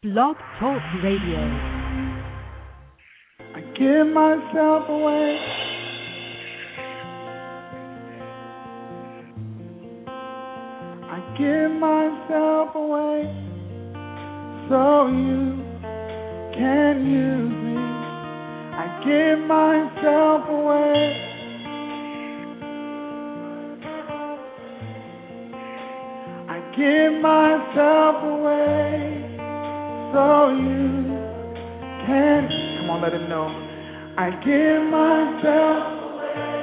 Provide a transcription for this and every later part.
Blog Talk Radio. I give myself away. I give myself away so you can use me. I give myself away. I give myself away so you can. Come on, let him know. I give myself away.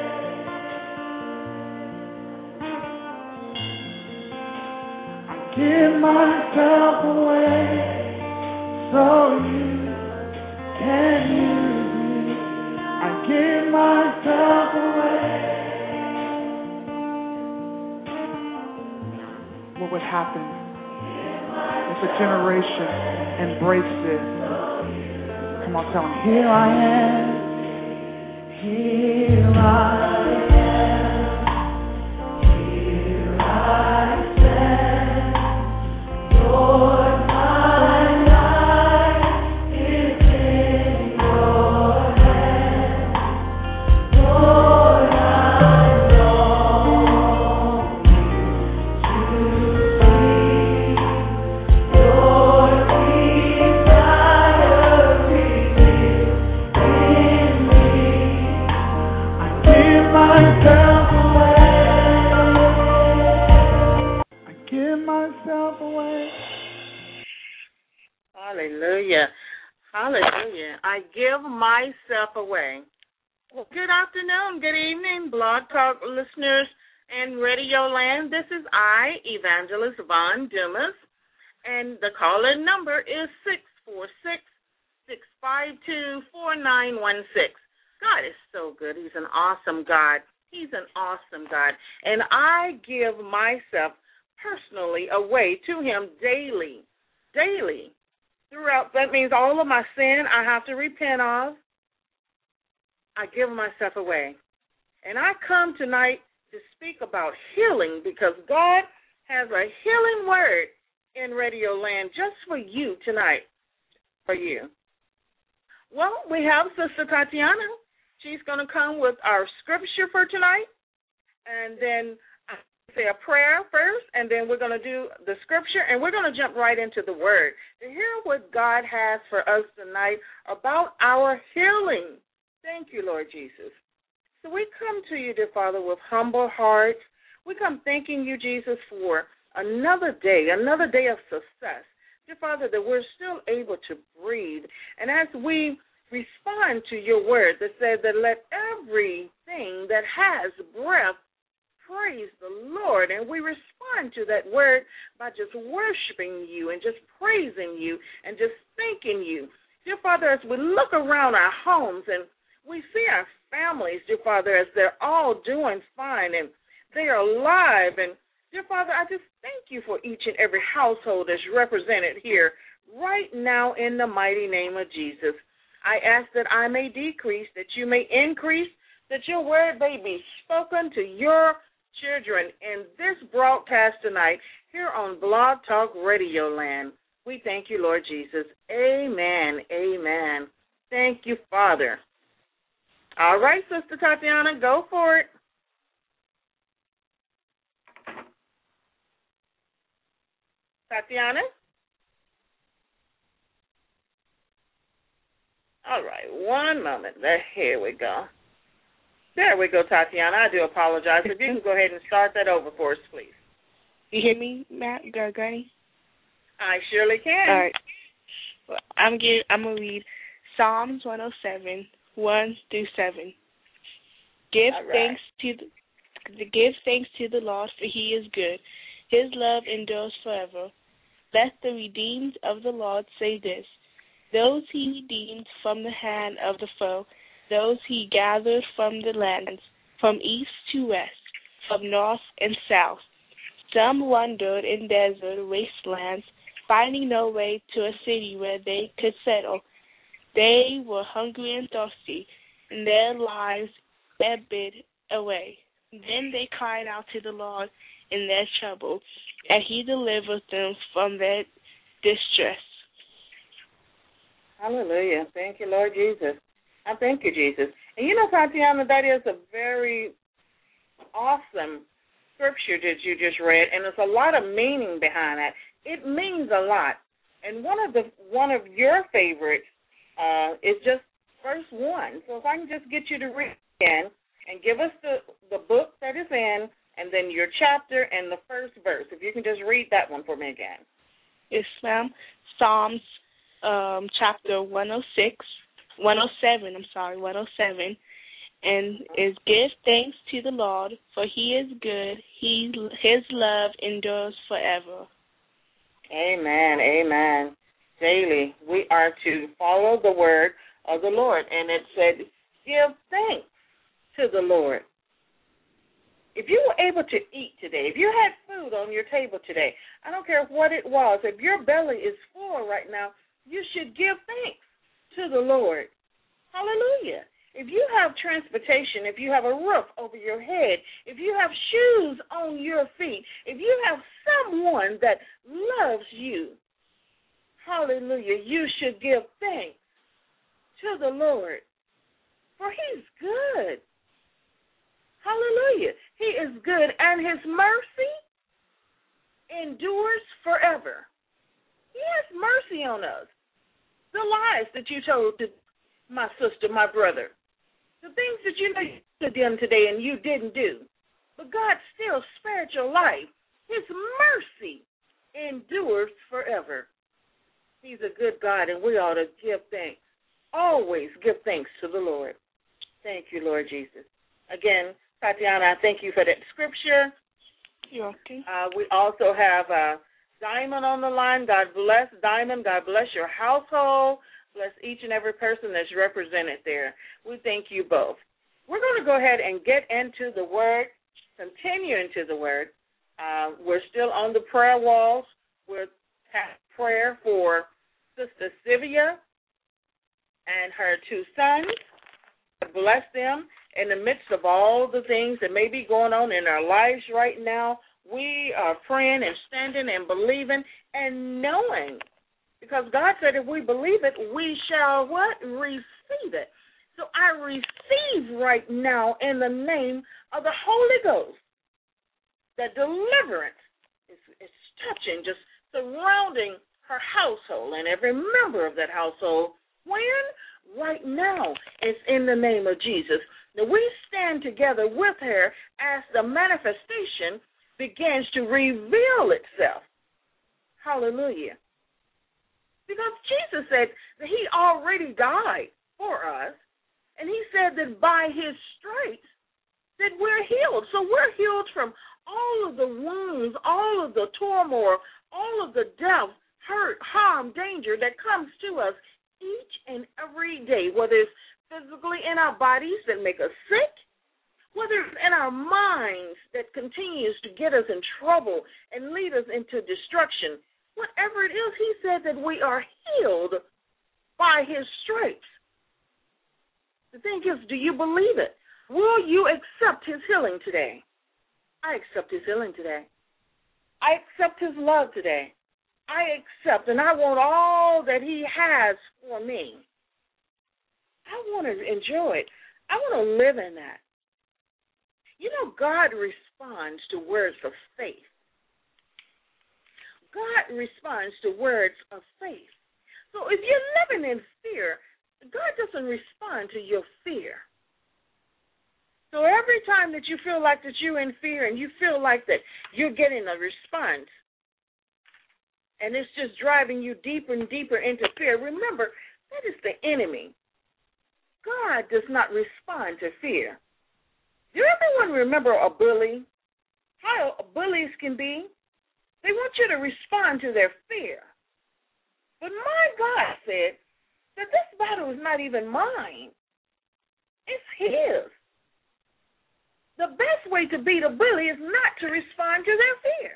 I give myself away so you can use me. I give myself away. What would happen if a generation embraced this? Come on, tell them, here I am. Here I am. Here I stand. Lord, my life is in your hands. Lord, I long to see your desire revealed in me. I give myself away. I give myself away. Hallelujah. Hallelujah. I give myself away. Well, good afternoon, good evening, Blog Talk listeners and Radio Land. This is I, Evangelist Von Dumas, and the call-in number is 646-652-4916. God is so good. He's an awesome God. He's an awesome God. And I give myself personally away to him daily. Throughout, that means all of my sin I have to repent of. I give myself away. And I come tonight to speak about healing because God has a healing word in Radio Land just for you tonight. For you. Well, we have Sister Tatiana. She's going to come with our scripture for tonight. And then I say a prayer first, and then we're going to do the scripture, and we're going to jump right into the word to hear what God has for us tonight about our healing. Thank you, Lord Jesus. So we come to you, dear Father, with humble hearts. We come thanking you, Jesus, for another day of success. Dear Father, that we're still able to breathe. And as we respond to your word that says that let everything that has breath praise the Lord. And we respond to that word by just worshiping you and just praising you and just thanking you. Dear Father, as we look around our homes and we see our families, dear Father, as they're all doing fine and they are alive. And, dear Father, I just thank you for each and every household that's represented here right now in the mighty name of Jesus. I ask that I may decrease, that you may increase, that your word may be spoken to your children in this broadcast tonight here on Blog Talk Radio Land. We thank you, Lord Jesus. Amen. Amen. Thank you, Father. All right, Sister Tatiana, go for it. Tatiana? All right, one moment. Here we go. There we go, Tatiana. I do apologize. If you can go ahead and start that over for us, please. You hear me, Matt? You got it, Granny? I surely can. All right. Well, I'm going to read Psalms 107, 1 through 7. Give thanks to the Lord, for he is good. His love endures forever. Let the redeemed of the Lord say this, those he redeemed from the hand of the foe, those he gathered from the lands, from east to west, from north and south. Some wandered in desert wastelands, finding no way to a city where they could settle. They were hungry and thirsty, and their lives ebbed away. Then they cried out to the Lord in their trouble, and he delivered them from their distress. Hallelujah. Thank you, Lord Jesus. I thank you, Jesus. And you know, Tatiana, that is a very awesome scripture that you just read, and there's a lot of meaning behind that. It means a lot. And one of your favorites is just verse 1. So if I can just get you to read again and give us the book that is in, and then your chapter and the first verse. If you can just read that one for me again. Yes, ma'am. Psalms chapter 107, and is give thanks to the Lord, for he is good. His love endures forever. Amen, amen. Daily, we are to follow the word of the Lord, and it said, give thanks to the Lord. If you were able to eat today, if you had food on your table today, I don't care what it was, if your belly is full right now, you should give thanks to the Lord. Hallelujah. If you have transportation, if you have a roof over your head, if you have shoes on your feet, if you have someone that loves you, hallelujah, you should give thanks to the Lord, for he's good. Hallelujah. He is good, and his mercy endures forever. He has mercy on us. The lies that you told to my sister, my brother, the things that you know you could have done today and you didn't do, but God still spared your life. His mercy endures forever. He's a good God, and we ought to give thanks. Always give thanks to the Lord. Thank you, Lord Jesus. Again, Tatiana, I thank you for that scripture. You're okay. We also have Diamond on the line. God bless Diamond. God bless your household. Bless each and every person that's represented there. We thank you both. We're going to go ahead and get into the Word, continue into the Word. We're still on the prayer walls. We're having prayer for Sister Sylvia and her 2 sons. Bless them in the midst of all the things that may be going on in our lives right now. We are praying and standing and believing and knowing, because God said if we believe it, we shall what? Receive it. So I receive right now in the name of the Holy Ghost that deliverance is touching, just surrounding her household and every member of that household. When? Right now. It's in the name of Jesus. Now we stand together with her as the manifestation begins to reveal itself. Hallelujah. Because Jesus said that he already died for us, and he said that by his stripes that we're healed. So we're healed from all of the wounds, all of the turmoil, all of the death, hurt, harm, danger that comes to us each and every day, whether it's physically in our bodies that make us sick, whether it's in our minds that continues to get us in trouble and lead us into destruction. Whatever it is, he said that we are healed by his stripes. The thing is, do you believe it? Will you accept his healing today? I accept his healing today. I accept his love today. I accept, and I want all that he has for me. I want to enjoy it. I want to live in that. You know, God responds to words of faith. God responds to words of faith. So if you're living in fear, God doesn't respond to your fear. So every time that you feel like that you're in fear and you feel like that you're getting a response, and it's just driving you deeper and deeper into fear, remember, that is the enemy. God does not respond to fear. Do everyone remember a bully? How bullies can be? They want you to respond to their fear. But my God said that this battle is not even mine. It's his. The best way to beat a bully is not to respond to their fear,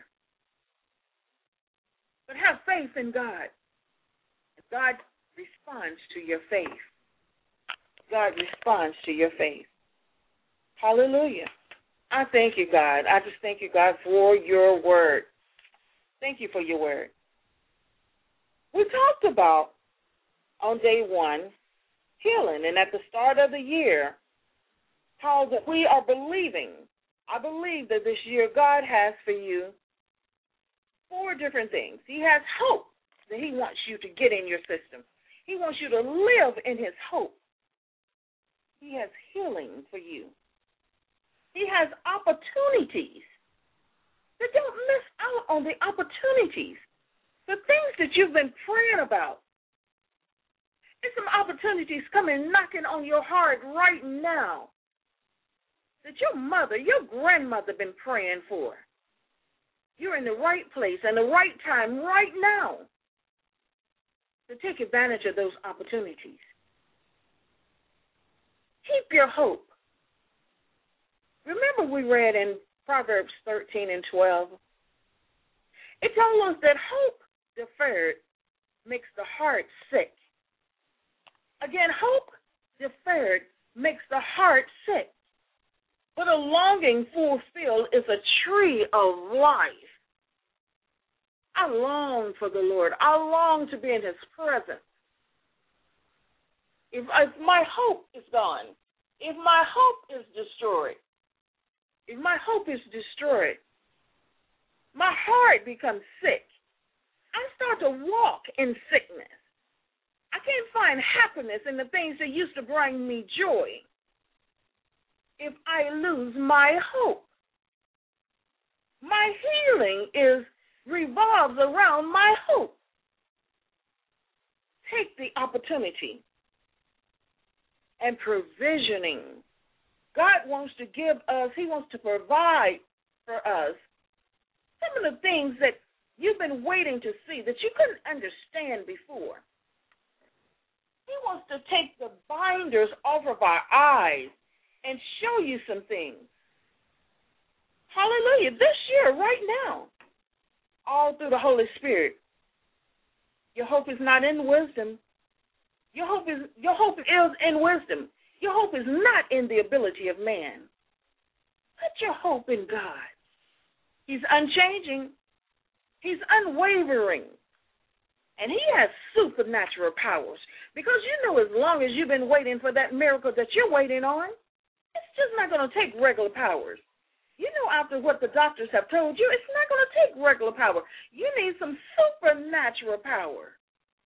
but have faith in God. God responds to your faith. God responds to your faith. Hallelujah. I thank you, God. I just thank you, God, for your word. Thank you for your word. We talked about on day one, healing. And at the start of the year, how that we are believing. I believe that this year God has for you 4 different things. He has hope that he wants you to get in your system. He wants you to live in his hope. He has healing for you. He has opportunities. So don't miss out on the opportunities, the things that you've been praying about. There's some opportunities coming knocking on your heart right now that your mother, your grandmother been praying for. You're in the right place and the right time right now to take advantage of those opportunities. Keep your hope. Remember we read in Proverbs 13 and 12, it told us that hope deferred makes the heart sick. Again, hope deferred makes the heart sick. But a longing fulfilled is a tree of life. I long for the Lord. I long to be in his presence. If my hope is gone, if my hope is destroyed, my heart becomes sick. I start to walk in sickness. I can't find happiness in the things that used to bring me joy. If I lose my hope, my healing revolves around my hope. Take the opportunity and provisioning. God wants to give us, he wants to provide for us some of the things that you've been waiting to see that you couldn't understand before. He wants to take the blinders off of our eyes and show you some things. Hallelujah. This year, right now, all through the Holy Spirit, your hope is not in wisdom. Your hope is in wisdom. Your hope is not in the ability of man. Put your hope in God. He's unchanging. He's unwavering. And he has supernatural powers. Because you know as long as you've been waiting for that miracle that you're waiting on, it's just not going to take regular powers. You know after what the doctors have told you, it's not going to take regular power. You need some supernatural power.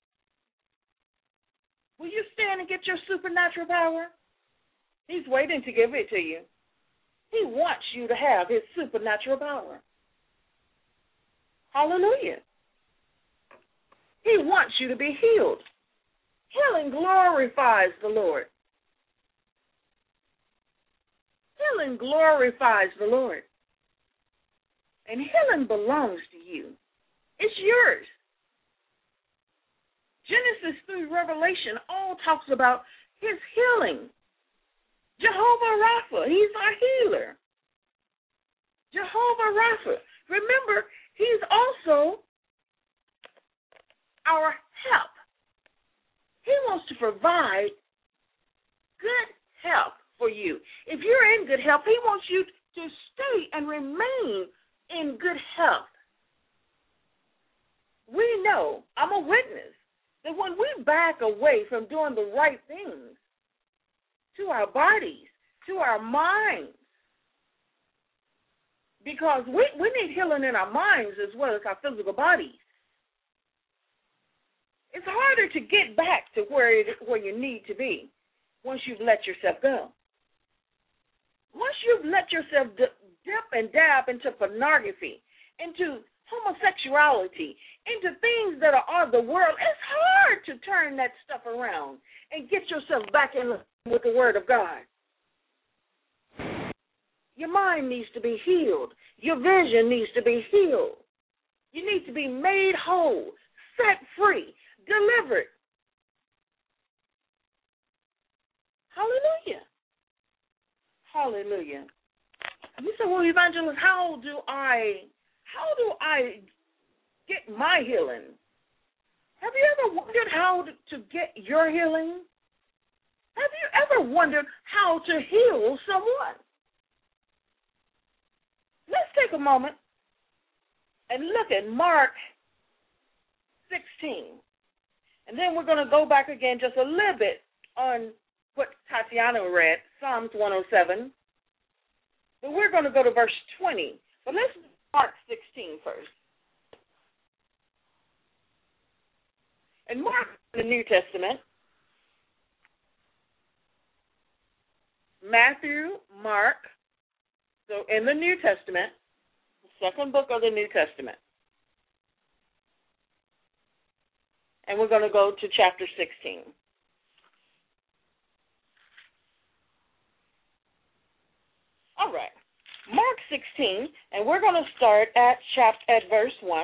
Will you stand and get your supernatural power? He's waiting to give it to you. He wants you to have his supernatural power. Hallelujah. He wants you to be healed. Healing glorifies the Lord. Healing glorifies the Lord. And healing belongs to you. It's yours. Genesis through Revelation all talks about his healing. Jehovah Rapha, he's our healer. Jehovah Rapha. Remember, he's also our help. He wants to provide good help for you. If you're in good health, he wants you to stay and remain in good health. We know, I'm a witness, that when we back away from doing the right things to our bodies, to our minds, because we need healing in our minds as well as our physical bodies. It's harder to get back to where you need to be once you've let yourself go. Once you've let yourself dip and dab into pornography, into homosexuality, into things that are of the world, it's hard to turn that stuff around and get yourself back in with the Word of God. Your mind needs to be healed. Your vision needs to be healed. You need to be made whole, set free, delivered. Hallelujah. Hallelujah. You say, well, Evangelist, how do I get my healing? Have you ever wondered how to get your healing? Have you ever wondered how to heal someone? Let's take a moment and look at Mark 16. And then we're going to go back again just a little bit on what Tatiana read, Psalms 107. But we're going to go to verse 20. But let's Mark 16 first. And Mark in the New Testament, Matthew, Mark, so in the New Testament, the second book of the New Testament. And we're going to go to chapter 16. All right. Mark 16, and we're going to start at verse 1.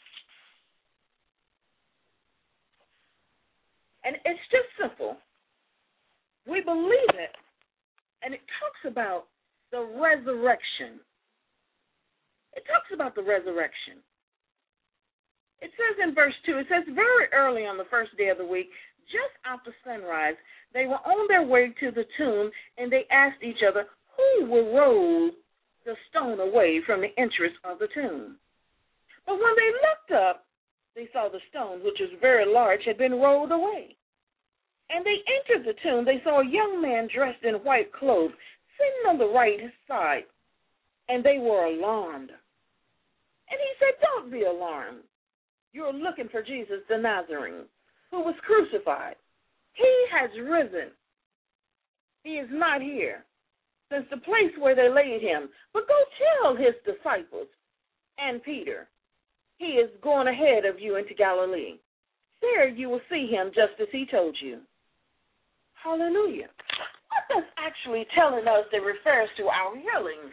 And it's just simple. We believe it, and it talks about the resurrection. It talks about the resurrection. It says in verse 2, it says, very early on the first day of the week, just after sunrise, they were on their way to the tomb, and they asked each other, who will roll the stone away from the entrance of the tomb? But when they looked up, they saw the stone, which was very large, had been rolled away. And they entered the tomb. They saw a young man dressed in white clothes sitting on the right side, and they were alarmed. And he said, don't be alarmed. You're looking for Jesus the Nazarene, who was crucified. He has risen. He is not here, since the place where they laid him. But go tell his disciples and Peter, he is going ahead of you into Galilee. There you will see him just as he told you. Hallelujah. What that's actually telling us that refers to our healing?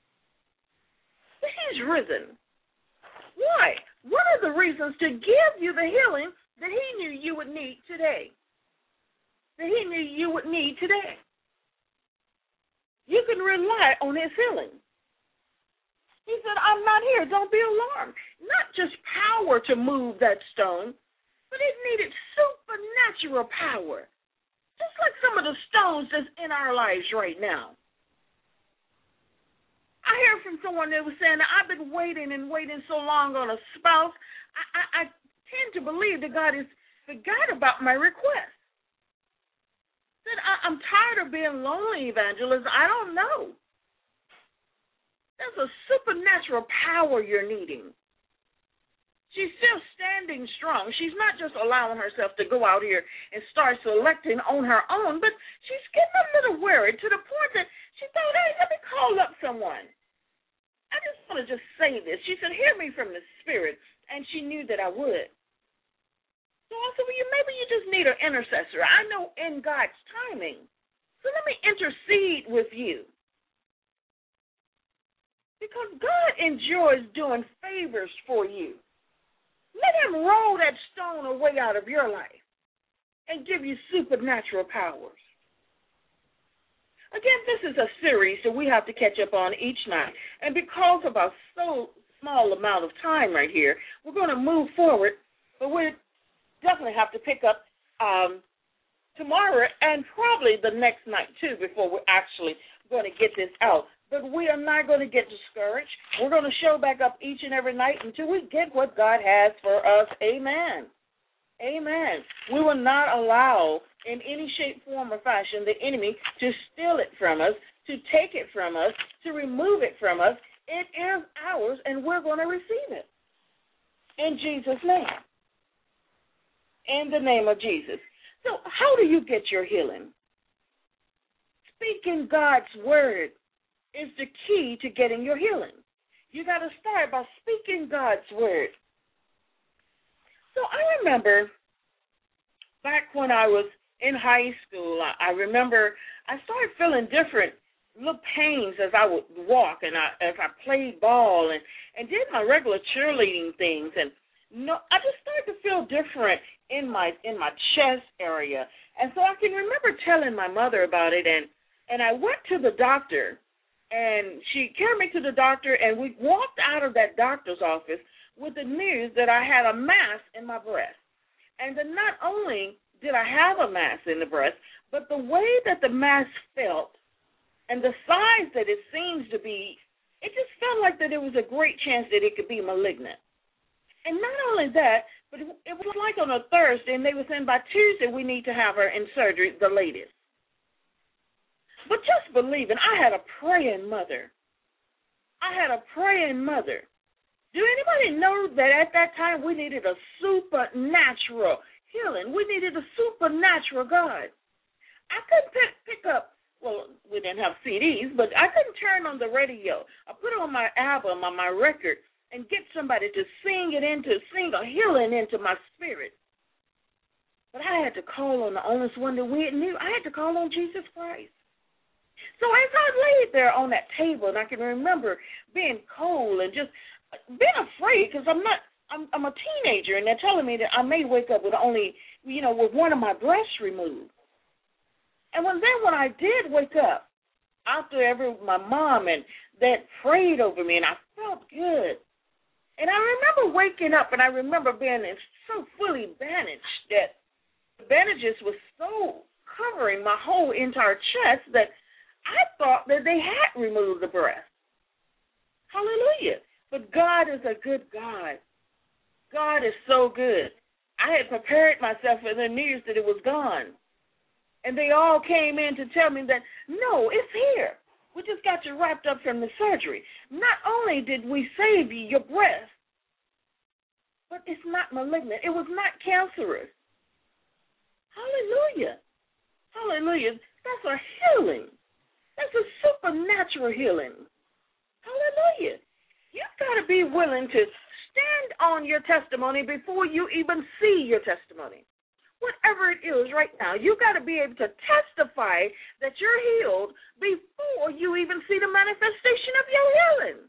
He's risen. Why? What are the reasons to give you the healing that he knew you would need today? That he knew you would need today. You can rely on his healing. He said, I'm not here. Don't be alarmed. Not just power to move that stone, but it needed supernatural power. Just like some of the stones that's in our lives right now. I heard from someone that was saying, I've been waiting and waiting so long on a spouse. I tend to believe that God has forgot about my request. Said, I'm tired of being lonely, evangelist. I don't know. There's a supernatural power you're needing. She's still standing strong. She's not just allowing herself to go out here and start selecting on her own, but she's getting a little worried to the point that she thought, hey, let me call up someone. I just want to just say this. She said, hear me from the Spirit, and she knew that I would. So I said, well, maybe you just need an intercessor. I know in God's timing. So let me intercede with you. Because God enjoys doing favors for you. Let him roll that stone away out of your life and give you supernatural powers. Again, this is a series that we have to catch up on each night. And because of our so small amount of time right here, we're going to move forward, but we definitely have to pick up tomorrow and probably the next night, too, before we're actually going to get this out. But we are not going to get discouraged. We're going to show back up each and every night until we get what God has for us. Amen. Amen. We will not allow in any shape, form, or fashion the enemy to steal it from us, to take it from us, to remove it from us. It is ours, and we're going to receive it. In Jesus' name. In the name of Jesus. So how do you get your healing? Speaking God's word is the key to getting your healing. You got to start by speaking God's word. So I remember back when I was in high school, I remember I started feeling different little pains as I would walk and as I played ball and did my regular cheerleading things. And I just started to feel different in my chest area. And so I can remember telling my mother about it, and I went to the doctor. And she carried me to the doctor, and we walked out of that doctor's office with the news that I had a mass in my breast. And then not only did I have a mass in the breast, but the way that the mass felt and the size that it seems to be, it just felt like that there was a great chance that it could be malignant. And not only that, but it was like on a Thursday, and they were saying by Tuesday we need to have her in surgery, the latest. But just believing, I had a praying mother. Do anybody know that at that time we needed a supernatural healing? We needed a supernatural God. I couldn't pick up, well, we didn't have CDs, but I couldn't turn on the radio. I put on my album, on my record, and get somebody to sing a healing into my spirit. But I had to call on the only one that we knew. I had to call on Jesus Christ. So as I laid there on that table, and I can remember being cold and just being afraid because I'm a teenager, and they're telling me that I may wake up with only, with one of my breasts removed. And when I did wake up, after my mom and dad prayed over me, and I felt good. And I remember waking up, and I remember being so fully bandaged that the bandages were so covering my whole entire chest that I thought that they had removed the breast. Hallelujah. But God is a good God. God is so good. I had prepared myself for the news that it was gone. And they all came in to tell me that, no, it's here. We just got you wrapped up from the surgery. Not only did we save you your breast, but it's not malignant. It was not cancerous. Hallelujah. Hallelujah. That's a healing. That's a supernatural healing. Hallelujah. You've got to be willing to stand on your testimony before you even see your testimony. Whatever it is right now, you got to be able to testify that you're healed before you even see the manifestation of your healing.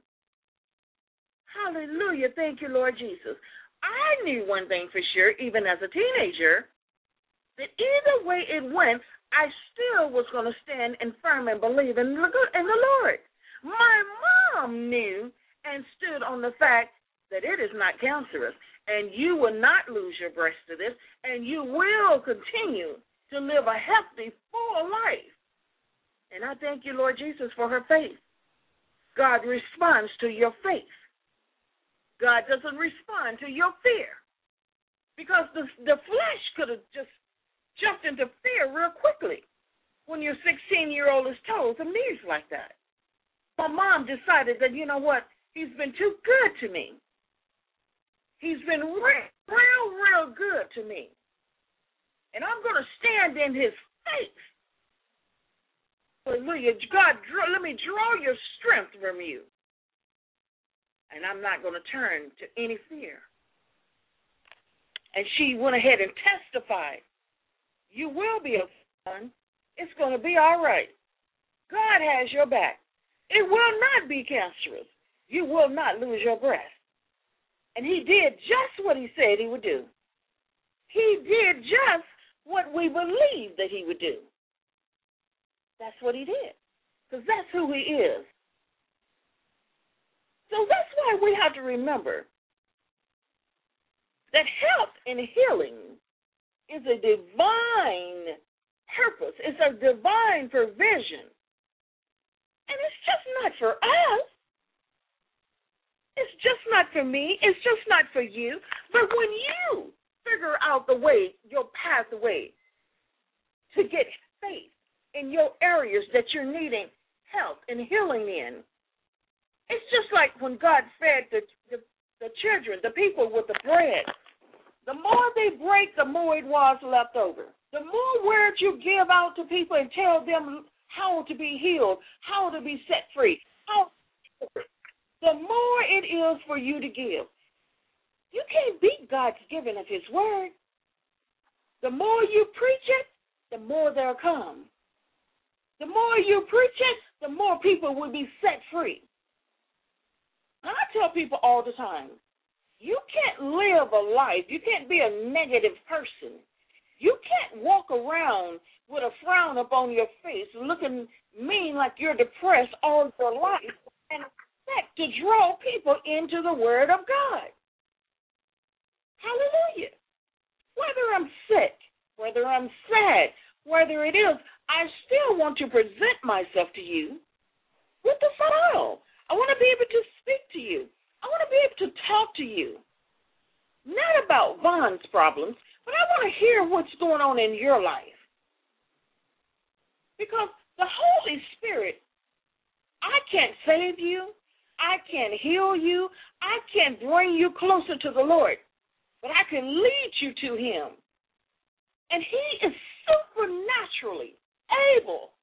Hallelujah. Thank you, Lord Jesus. I knew one thing for sure, even as a teenager, that either way it went, I still was going to stand and firm and believe in the Lord. My mom knew and stood on the fact that it is not cancerous, and you will not lose your breast to this, and you will continue to live a healthy, full life. And I thank you, Lord Jesus, for her faith. God responds to your faith. God doesn't respond to your fear, because the flesh could have just jumped into fear real quickly when your 16-year-old is told some news like that. My mom decided that, you know what, he's been too good to me. He's been real good to me. And I'm going to stand in his face. Hallelujah. God, let me draw your strength from you. And I'm not going to turn to any fear. And she went ahead and testified. You will be a son. It's going to be all right. God has your back. It will not be cancerous. You will not lose your breast. And he did just what he said he would do. He did just what we believed that he would do. That's what he did, because that's who he is. So that's why we have to remember that health and healing is a divine purpose. It's a divine provision. And it's just not for us. It's just not for me. It's just not for you. But when you figure out the way, your pathway to get faith in your areas that you're needing health and healing in, it's just like when God fed the children, the people with the bread. The more they break, the more it was left over. The more words you give out to people and tell them how to be healed, how to be set free, the more it is for you to give. You can't beat God's giving of his word. The more you preach it, the more they'll come. The more you preach it, the more people will be set free. And I tell people all the time, you can't live a life, you can't be a negative person. You can't walk around with a frown upon your face, looking mean like you're depressed all your life, and expect to draw people into the Word of God. Hallelujah. Whether I'm sick, whether I'm sad, whether it is, I still want to present myself to you with the smile. I want to be able to speak to you. I want to be able to talk to you. not about Von's problems, but I want to hear what's going on in your life. Because the Holy Spirit, I can't save you, I can't heal you, I can't bring you closer to the Lord, but I can lead you to Him. And He is supernaturally able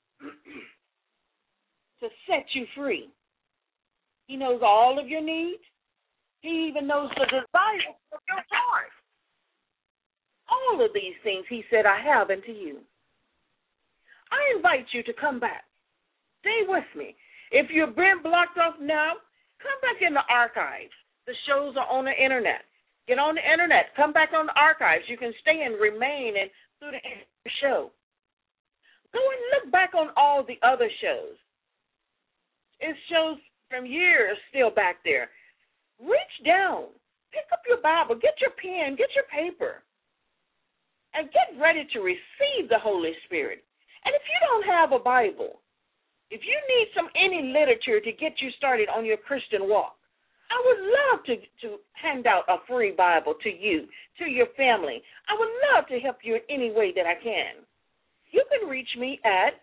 to set you free. He knows all of your needs. He even knows the desires of your heart. All of these things He said, I have unto you. I invite you to come back. Stay with me. If you've been blocked off now, come back in the archives. The shows are on the internet. Get on the internet. Come back on the archives. You can stay and remain and through the show. Go and look back on all the other shows. It's shows from years still back there. Reach down. Pick up your Bible. Get your pen. Get your paper. And get ready to receive the Holy Spirit. And if you don't have a Bible, if you need any literature to get you started on your Christian walk, I would love to hand out a free Bible to you, to your family. I would love to help you in any way that I can. You can reach me at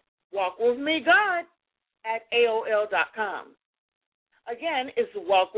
walkwithmegod@aol.com. Again, it's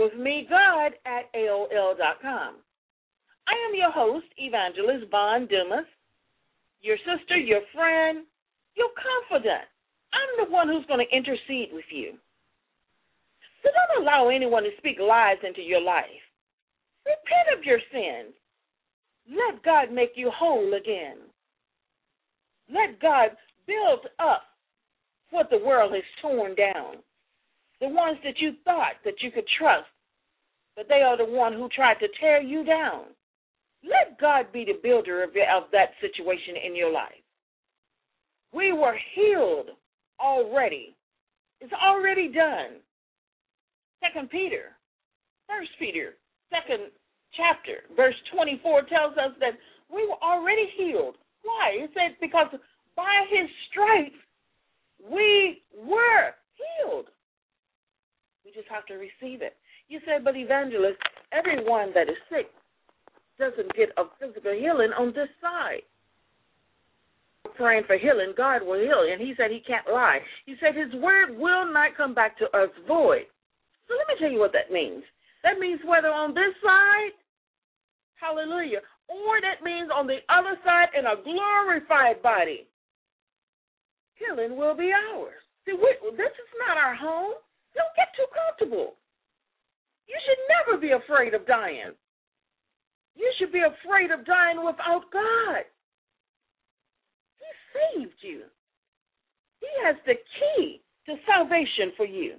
walkwithmegod@aol.com. I am your host, Evangelist Von Dumas, your sister, your friend, your confidant. I'm the one who's going to intercede with you. So don't allow anyone to speak lies into your life. Repent of your sins. Let God make you whole again. Let God build up what the world has torn down. The ones that you thought that you could trust, but they are the one who tried to tear you down. Let God be the builder of that situation in your life. We were healed already. It's already done. 2 Peter, 1 Peter, 2nd chapter, verse 24 tells us that we were already healed. Why? It says because by His stripes we were healed. We just have to receive it. You said, but Evangelist, everyone that is sick doesn't get a physical healing on this side. Praying for healing, God will heal. And He said He can't lie. He said His word will not come back to us void. So let me tell you what that means. That means whether on this side, hallelujah, or that means on the other side in a glorified body, healing will be ours. See, this is not our home. Don't get too comfortable. You should never be afraid of dying. You should be afraid of dying without God. He saved you. He has the key to salvation for you.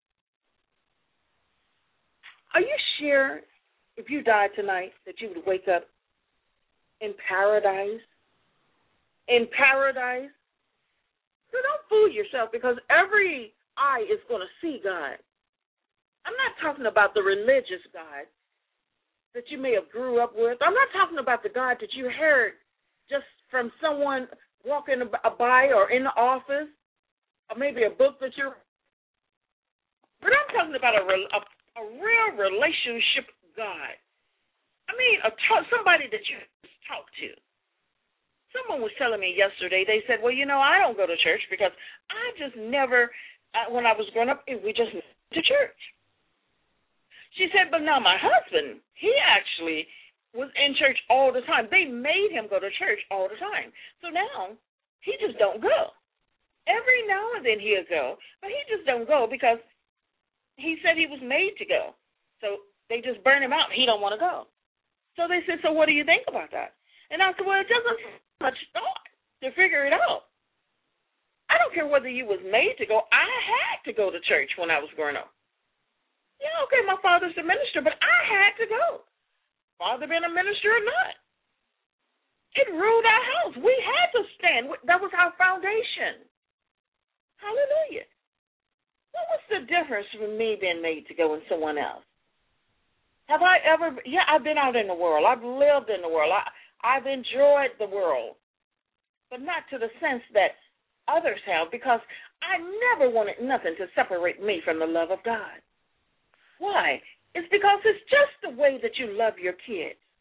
Are you sure if you died tonight that you would wake up in paradise? In paradise? So don't fool yourself because every eye is going to see God. I'm not talking about the religious God that you may have grew up with. I'm not talking about the God that you heard just from someone walking by or in the office or maybe a book that you're. But I'm talking about a real relationship God. I mean, somebody that you talk to. Someone was telling me yesterday, they said, well, I don't go to church because I just never, when I was growing up, we just went to church. She said, but now my husband, he actually was in church all the time. They made him go to church all the time. So now he just don't go. Every now and then he'll go, but he just don't go because he said he was made to go. So they just burn him out and he don't want to go. So they said, so what do you think about that? And I said, well, it doesn't take much thought to figure it out. I don't care whether you was made to go. I had to go to church when I was growing up. Yeah, okay, my father's a minister, but I had to go. Father being a minister or not. It ruled our house. We had to stand. That was our foundation. Hallelujah. What was the difference from me being made to go and someone else? Have I ever, I've been out in the world. I've lived in the world. I've enjoyed the world, but not to the sense that others have because I never wanted nothing to separate me from the love of God. Why? It's because it's just the way that you love your kids.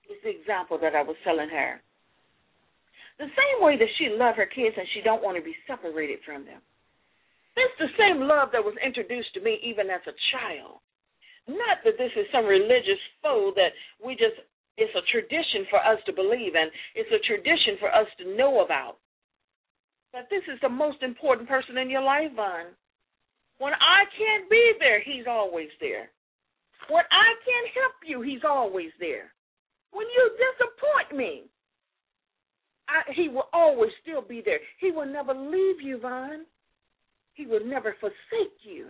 It's the example that I was telling her. The same way that she loved her kids and she don't want to be separated from them. It's the same love that was introduced to me even as a child. Not that this is some religious foe that it's a tradition for us to believe in. It's a tradition for us to know about. But this is the most important person in your life, Vaughn. When I can't be there, he's always there. When I can't help you, he's always there. When you disappoint me, he will always still be there. He will never leave you, Vaughn. He will never forsake you.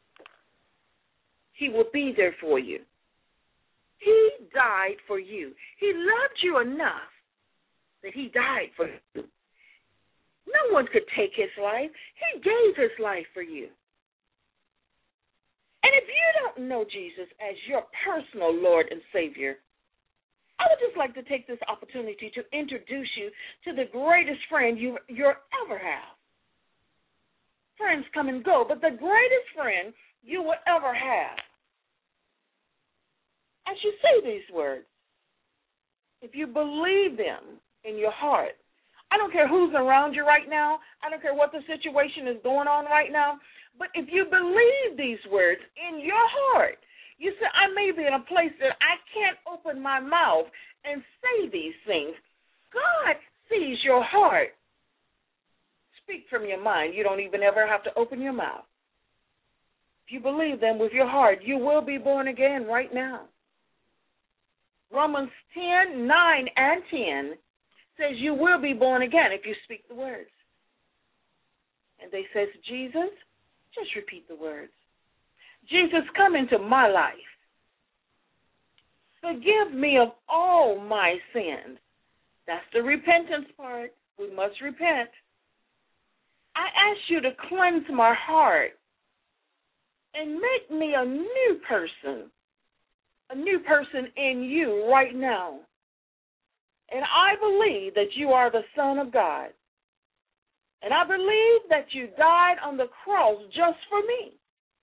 He will be there for you. He died for you. He loved you enough that he died for you. No one could take his life. He gave his life for you. And if you don't know Jesus as your personal Lord and Savior, I would just like to take this opportunity to introduce you to the greatest friend you'll ever have. Friends come and go, but the greatest friend you will ever have. As you say these words, if you believe them in your heart, I don't care who's around you right now, I don't care what the situation is going on right now, but if you believe these words in your heart, you say, I may be in a place that I can't open my mouth and say these things. God sees your heart. Speak from your mind. You don't even ever have to open your mouth. If you believe them with your heart, you will be born again right now. Romans 10, 9, and 10 says you will be born again if you speak the words. And they says, Jesus, just repeat the words. Jesus, come into my life. Forgive me of all my sins. That's the repentance part. We must repent. I ask you to cleanse my heart and make me a new person in you right now. And I believe that you are the Son of God. And I believe that you died on the cross just for me.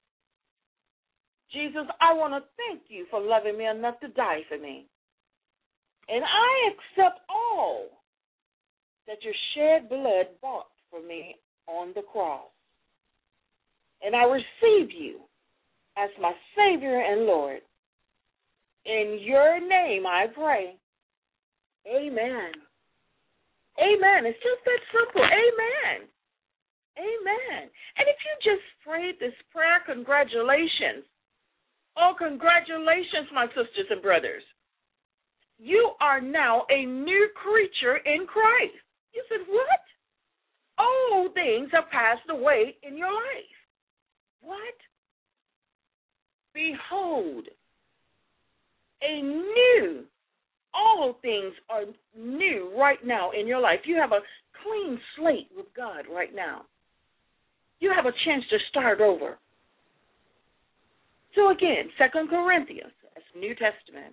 Jesus, I want to thank you for loving me enough to die for me. And I accept all that your shed blood bought for me on the cross. And I receive you as my Savior and Lord. In your name I pray. Amen. Amen. It's just that simple. Amen. Amen. And if you just prayed this prayer, congratulations. Oh, congratulations, my sisters and brothers. You are now a new creature in Christ. You said, what? Old things have passed away in your life. What? Behold, a new, all things are new right now in your life. You have a clean slate with God right now. You have a chance to start over. So again, 2 Corinthians, that's New Testament,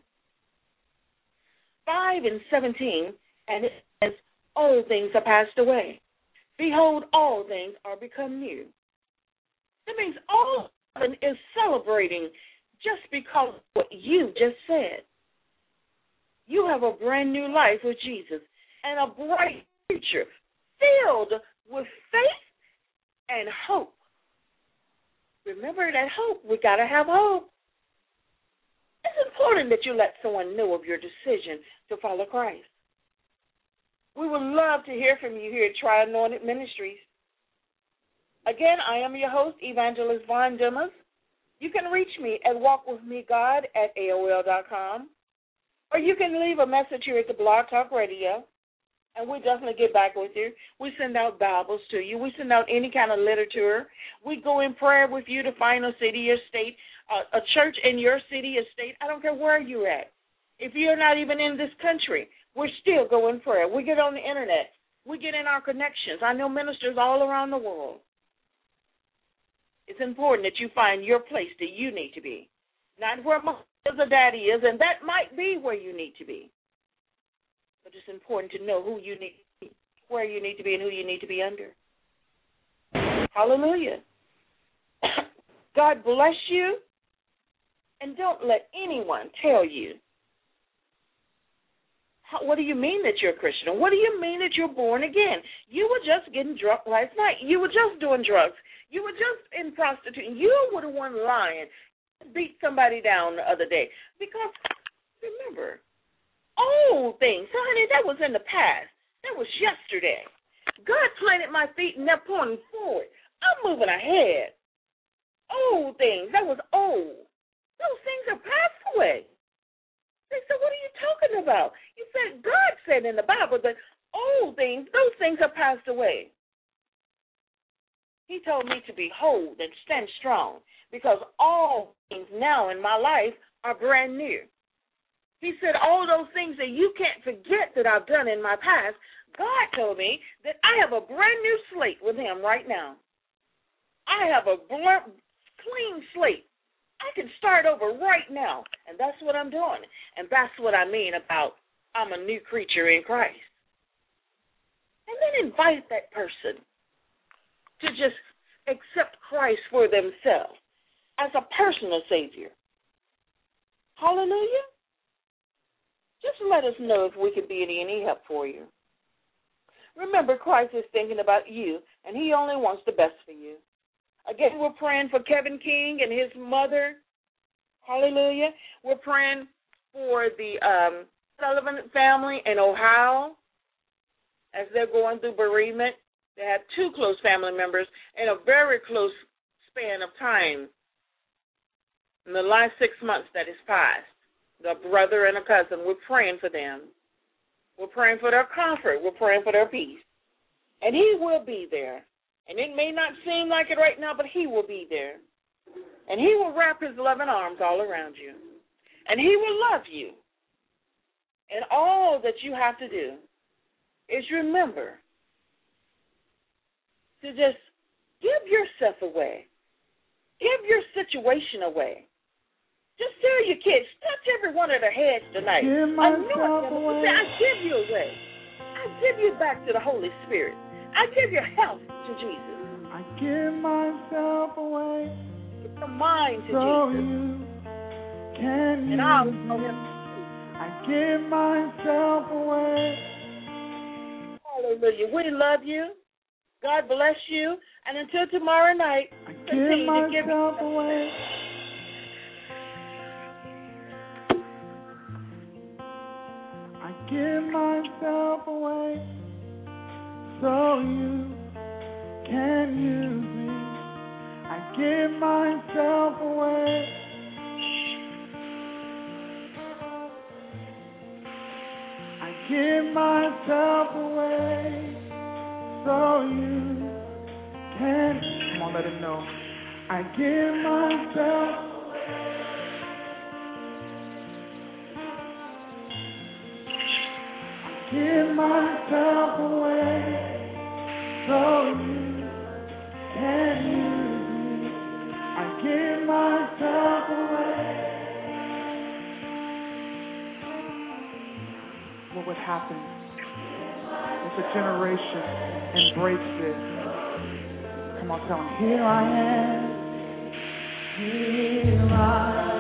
5 and 17, and it says, all things are passed away. Behold, all things are become new. That means all heaven is celebrating just because of what you just said. You have a brand new life with Jesus and a bright future filled with faith and hope. Remember that hope. We got to have hope. It's important that you let someone know of your decision to follow Christ. We would love to hear from you here at Tri-Anointed Ministries. Again, I am your host, Evangelist Vaughn Dimas. You can reach me at walkwithmegod@AOL.com, or you can leave a message here at the Blog Talk Radio, and we'll definitely get back with you. We send out Bibles to you. We send out any kind of literature. We go in prayer with you to find a city or state, a church in your city or state. I don't care where you're at. If you're not even in this country, we're still going prayer. We get on the Internet. We get in our connections. I know ministers all around the world. It's important that you find your place that you need to be, not where mom or daddy is, and that might be where you need to be. But it's important to know who you need, where you need to be, and who you need to be under. Hallelujah. God bless you, and don't let anyone tell you What do you mean that you're a Christian? What do you mean that you're born again? You were just getting drunk last night. You were just doing drugs. You were just in prostitution. You were the one lying. Beat somebody down the other day. Because, remember, old things. So, honey, that was in the past. That was yesterday. God planted my feet and they're pointing forward. I'm moving ahead. Old things. That was old. Those things are passed away. They said, what are you talking about? You said, God said in the Bible that old things, those things are passed away. He told me to be whole and stand strong because all things now in my life are brand new. He said all those things that you can't forget that I've done in my past, God told me that I have a brand new slate with him right now. I have a clean slate. I can start over right now, and that's what I'm doing. And that's what I mean about I'm a new creature in Christ. And then invite that person to just accept Christ for themselves as a personal Savior. Hallelujah. Just let us know if we can be any help for you. Remember, Christ is thinking about you, and he only wants the best for you. Again, we're praying for Kevin King and his mother. Hallelujah. We're praying for the Sullivan family in Ohio as they're going through bereavement. They have two close family members in a very close span of time in the last 6 months that has passed. The brother and a cousin, we're praying for them. We're praying for their comfort. We're praying for their peace. And he will be there. And it may not seem like it right now, but he will be there. And he will wrap his loving arms all around you. And he will love you. And all that you have to do is remember to just give yourself away. Give your situation away. Just tell your kids, touch every one of their heads tonight. Myself away. Say, I give you away. I give you back to the Holy Spirit. I give your health to Jesus. I give myself away. Give your mind to so Jesus. You can and I'll know him. I give myself away. Hallelujah. We love you. God bless you. And until tomorrow night, I give myself away. I give myself away so you can use me. I give myself away. I give myself away so you can. Come on, let him know. I give myself. Give myself away so you can use me. I give myself away. What would happen if a generation embraced this? Come on, tell them, here I am. Here I am.